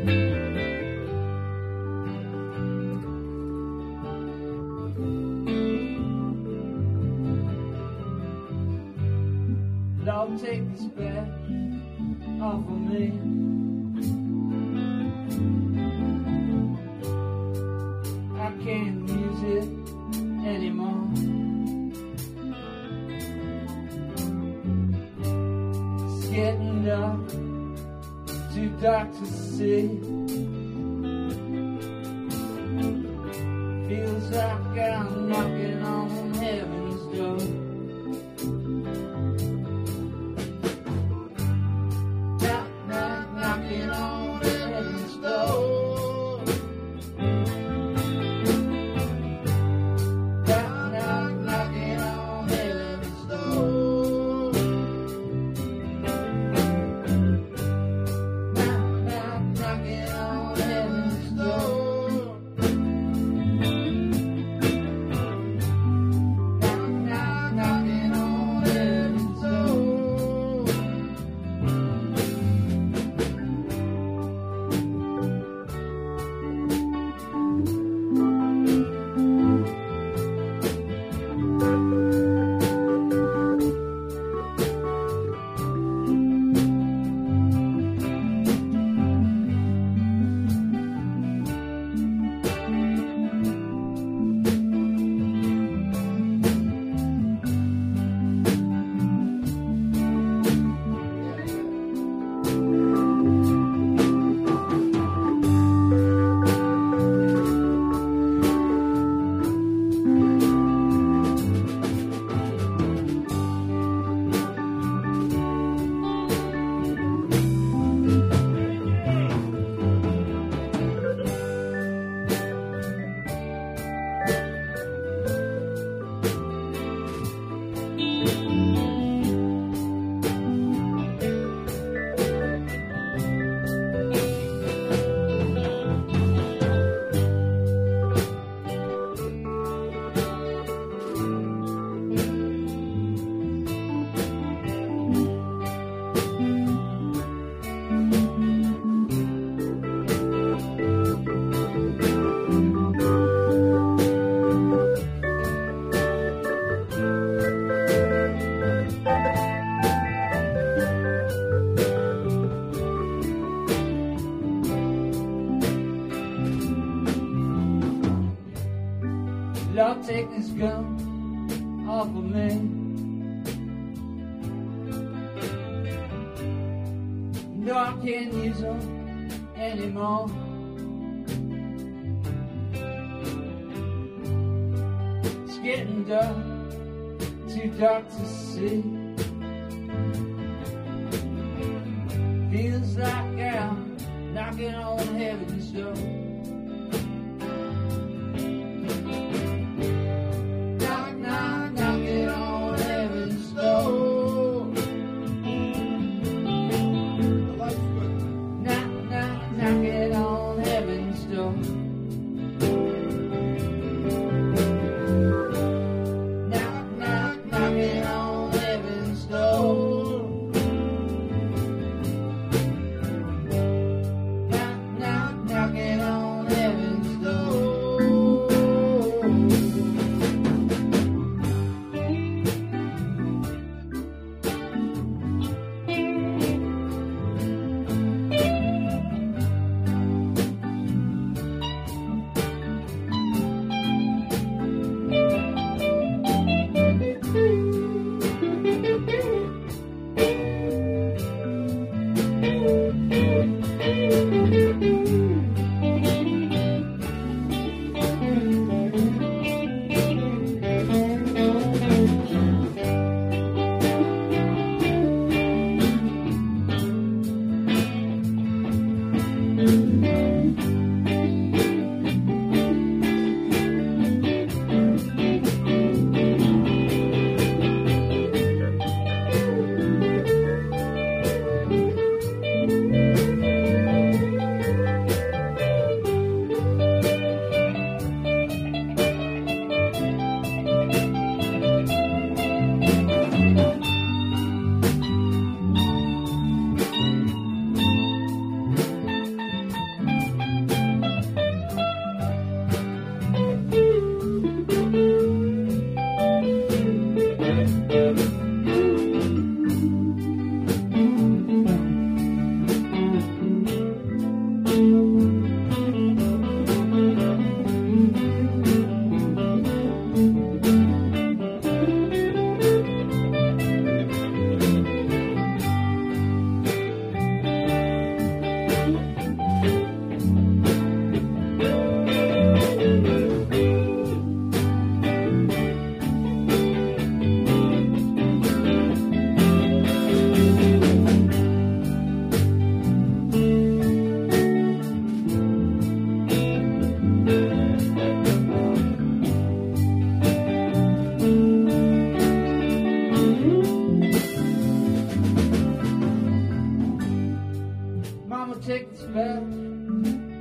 Lord, take this bed off of me. I can't use it anymore. It's getting dark, too dark to see. Feels like I'm knocking on heaven's door. Lord, take this gun off of me. No, I can't use them anymore. It's getting dark, too dark to see. Feels like I'm knocking on heaven's door.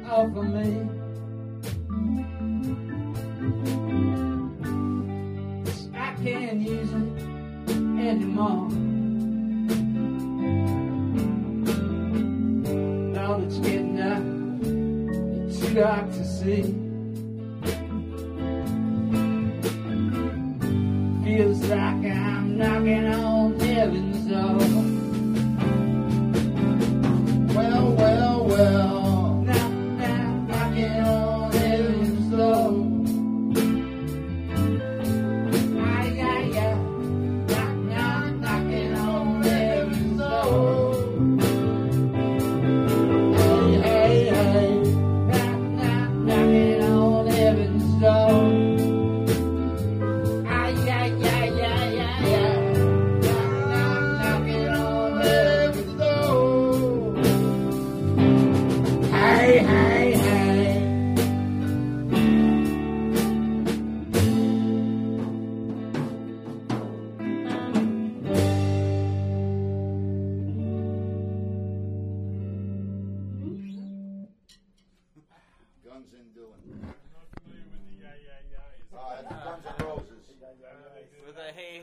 off of me. I can't use it anymore. Now it's getting too dark to see. Feels like I'm knocking on heaven's door. Well, well, well, knocking on heaven's door. Knocking on heaven's door. Hey, hey, hey, knocking on heaven's door. Hey, hey, hey. Guns in doing. I'm not familiar with the yeah, yeah, yeah. Guns N' Roses. With a hey